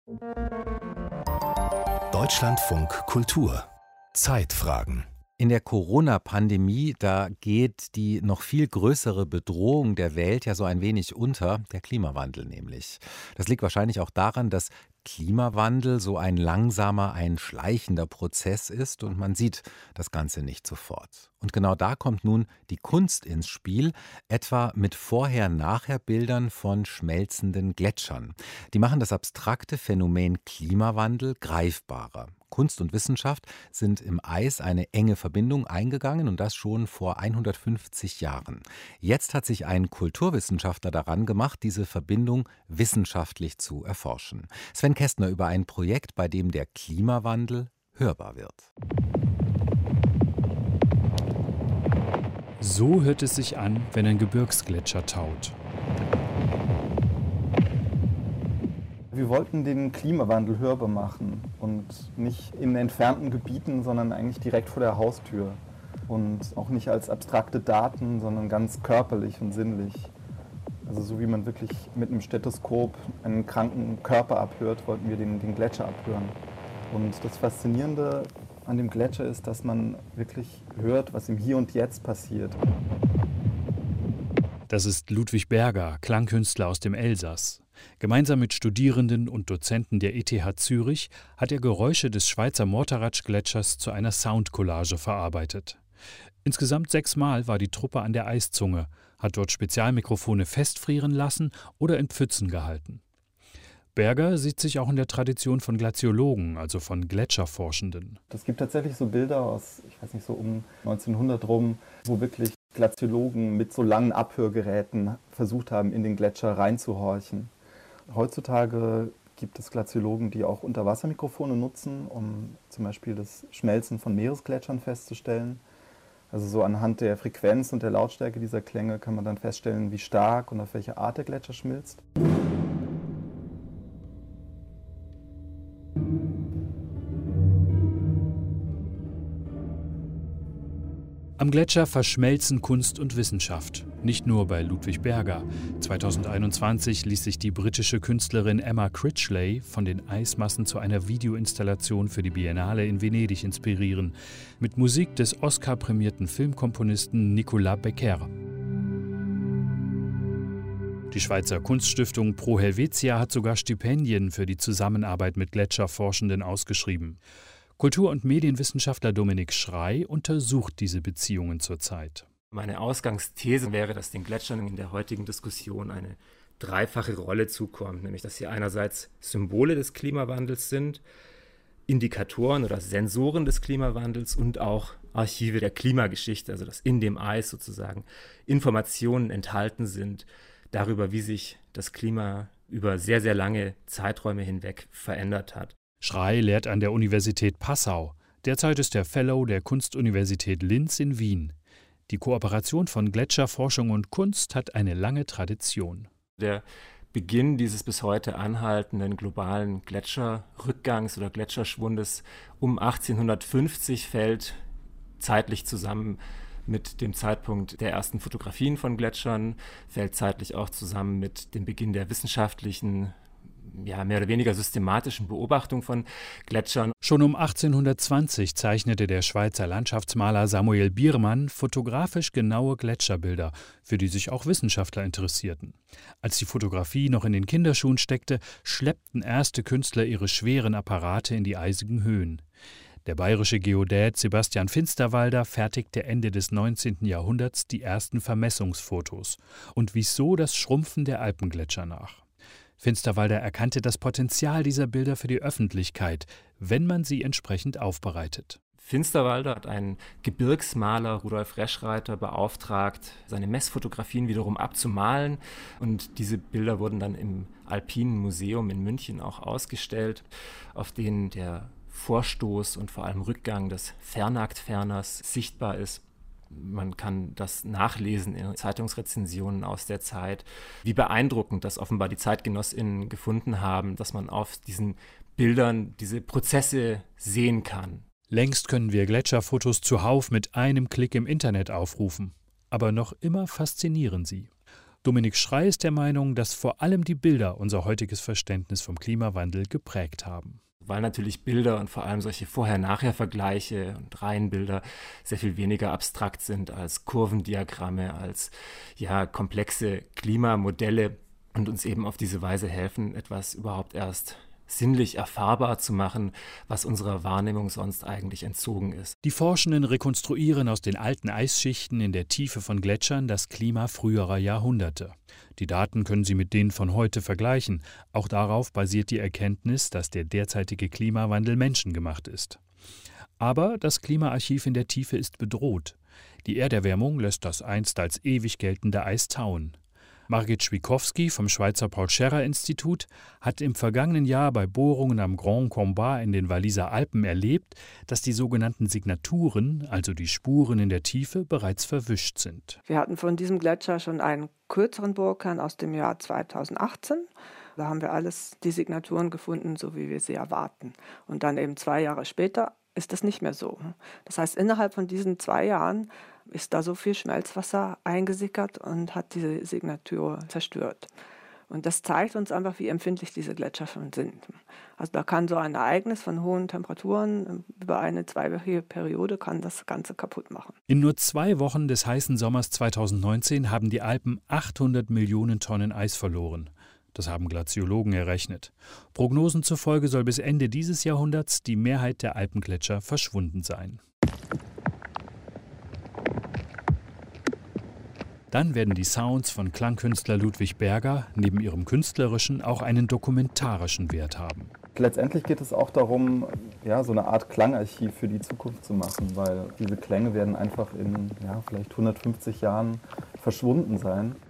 Deutschlandfunk Kultur Zeitfragen. In der Corona-Pandemie, da geht die noch viel größere Bedrohung der Welt ja so ein wenig unter, der Klimawandel nämlich. Das liegt wahrscheinlich auch daran, dass Klimawandel so ein langsamer, ein schleichender Prozess ist und man sieht das Ganze nicht sofort. Und genau da kommt nun die Kunst ins Spiel, etwa mit Vorher-Nachher-Bildern von schmelzenden Gletschern. Die machen das abstrakte Phänomen Klimawandel greifbarer. Kunst und Wissenschaft sind im Eis eine enge Verbindung eingegangen und das schon vor 150 Jahren. Jetzt hat sich ein Kulturwissenschaftler daran gemacht, diese Verbindung wissenschaftlich zu erforschen. Sven Kästner über ein Projekt, bei dem der Klimawandel hörbar wird. So hört es sich an, wenn ein Gebirgsgletscher taut. Wir wollten den Klimawandel hörbar machen und nicht in entfernten Gebieten, sondern eigentlich direkt vor der Haustür. Und auch nicht als abstrakte Daten, sondern ganz körperlich und sinnlich. Also so wie man wirklich mit einem Stethoskop einen kranken Körper abhört, wollten wir den Gletscher abhören. Und das Faszinierende an dem Gletscher ist, dass man wirklich hört, was im Hier und Jetzt passiert. Das ist Ludwig Berger, Klangkünstler aus dem Elsass. Gemeinsam mit Studierenden und Dozenten der ETH Zürich hat er Geräusche des Schweizer Morteratsch-Gletschers zu einer Soundcollage verarbeitet. Insgesamt 6 Mal war die Truppe an der Eiszunge, hat dort Spezialmikrofone festfrieren lassen oder in Pfützen gehalten. Berger sieht sich auch in der Tradition von Glaziologen, also von Gletscherforschenden. Es gibt tatsächlich so Bilder aus, ich weiß nicht, so um 1900 rum, wo wirklich Glaziologen mit so langen Abhörgeräten versucht haben, in den Gletscher reinzuhorchen. Heutzutage gibt es Glaziologen, die auch Unterwassermikrofone nutzen, um zum Beispiel das Schmelzen von Meeresgletschern festzustellen. Also so anhand der Frequenz und der Lautstärke dieser Klänge kann man dann feststellen, wie stark und auf welche Art der Gletscher schmilzt. Am Gletscher verschmelzen Kunst und Wissenschaft. Nicht nur bei Ludwig Berger. 2021 ließ sich die britische Künstlerin Emma Critchley von den Eismassen zu einer Videoinstallation für die Biennale in Venedig inspirieren. Mit Musik des Oscar-prämierten Filmkomponisten Nicolas Becker. Die Schweizer Kunststiftung Pro Helvetia hat sogar Stipendien für die Zusammenarbeit mit Gletscherforschenden ausgeschrieben. Kultur- und Medienwissenschaftler Dominik Schrey untersucht diese Beziehungen zurzeit. Meine Ausgangsthese wäre, dass den Gletschern in der heutigen Diskussion eine dreifache Rolle zukommt, nämlich dass sie einerseits Symbole des Klimawandels sind, Indikatoren oder Sensoren des Klimawandels und auch Archive der Klimageschichte, also dass in dem Eis sozusagen Informationen enthalten sind darüber, wie sich das Klima über sehr, sehr lange Zeiträume hinweg verändert hat. Schrey lehrt an der Universität Passau. Derzeit ist er Fellow der Kunstuniversität Linz in Wien. Die Kooperation von Gletscherforschung und Kunst hat eine lange Tradition. Der Beginn dieses bis heute anhaltenden globalen Gletscherrückgangs oder Gletscherschwundes um 1850 fällt zeitlich zusammen mit dem Zeitpunkt der ersten Fotografien von Gletschern, fällt zeitlich auch zusammen mit dem Beginn der wissenschaftlichen, mehr oder weniger systematischen Beobachtung von Gletschern. Schon um 1820 zeichnete der Schweizer Landschaftsmaler Samuel Biermann fotografisch genaue Gletscherbilder, für die sich auch Wissenschaftler interessierten. Als die Fotografie noch in den Kinderschuhen steckte, schleppten erste Künstler ihre schweren Apparate in die eisigen Höhen. Der bayerische Geodät Sebastian Finsterwalder fertigte Ende des 19. Jahrhunderts die ersten Vermessungsfotos und wies so das Schrumpfen der Alpengletscher nach. Finsterwalder erkannte das Potenzial dieser Bilder für die Öffentlichkeit, wenn man sie entsprechend aufbereitet. Finsterwalder hat einen Gebirgsmaler, Rudolf Reschreiter, beauftragt, seine Messfotografien wiederum abzumalen. Und diese Bilder wurden dann im Alpinen Museum in München auch ausgestellt, auf denen der Vorstoß und vor allem Rückgang des Vernagtferners sichtbar ist. Man kann das nachlesen in Zeitungsrezensionen aus der Zeit, wie beeindruckend das offenbar die ZeitgenossInnen gefunden haben, dass man auf diesen Bildern diese Prozesse sehen kann. Längst können wir Gletscherfotos zuhauf mit einem Klick im Internet aufrufen. Aber noch immer faszinieren sie. Dominik Schrey ist der Meinung, dass vor allem die Bilder unser heutiges Verständnis vom Klimawandel geprägt haben. Weil natürlich Bilder und vor allem solche Vorher-Nachher-Vergleiche und Reihenbilder sehr viel weniger abstrakt sind als Kurvendiagramme, als komplexe Klimamodelle und uns eben auf diese Weise helfen, etwas überhaupt erst sinnlich erfahrbar zu machen, was unserer Wahrnehmung sonst eigentlich entzogen ist. Die Forschenden rekonstruieren aus den alten Eisschichten in der Tiefe von Gletschern das Klima früherer Jahrhunderte. Die Daten können sie mit denen von heute vergleichen. Auch darauf basiert die Erkenntnis, dass der derzeitige Klimawandel menschengemacht ist. Aber das Klimaarchiv in der Tiefe ist bedroht. Die Erderwärmung lässt das einst als ewig geltende Eis tauen. Margit Schwikowski vom Schweizer Paul-Scherrer-Institut hat im vergangenen Jahr bei Bohrungen am Grand Combat in den Walliser Alpen erlebt, dass die sogenannten Signaturen, also die Spuren in der Tiefe, bereits verwischt sind. Wir hatten von diesem Gletscher schon einen kürzeren Bohrkern aus dem Jahr 2018. Da haben wir die Signaturen gefunden, so wie wir sie erwarten. Und dann eben 2 Jahre später ist das nicht mehr so. Das heißt, innerhalb von diesen 2 Jahren ist da so viel Schmelzwasser eingesickert und hat diese Signatur zerstört. Und das zeigt uns einfach, wie empfindlich diese Gletscher schon sind. Also da kann so ein Ereignis von hohen Temperaturen über eine 2-wöchige Periode kann das Ganze kaputt machen. In nur 2 Wochen des heißen Sommers 2019 haben die Alpen 800 Millionen Tonnen Eis verloren. Das haben Glaziologen errechnet. Prognosen zufolge soll bis Ende dieses Jahrhunderts die Mehrheit der Alpengletscher verschwunden sein. Dann werden die Sounds von Klangkünstler Ludwig Berger neben ihrem künstlerischen auch einen dokumentarischen Wert haben. Letztendlich geht es auch darum, so eine Art Klangarchiv für die Zukunft zu machen, weil diese Klänge werden einfach in vielleicht 150 Jahren verschwunden sein.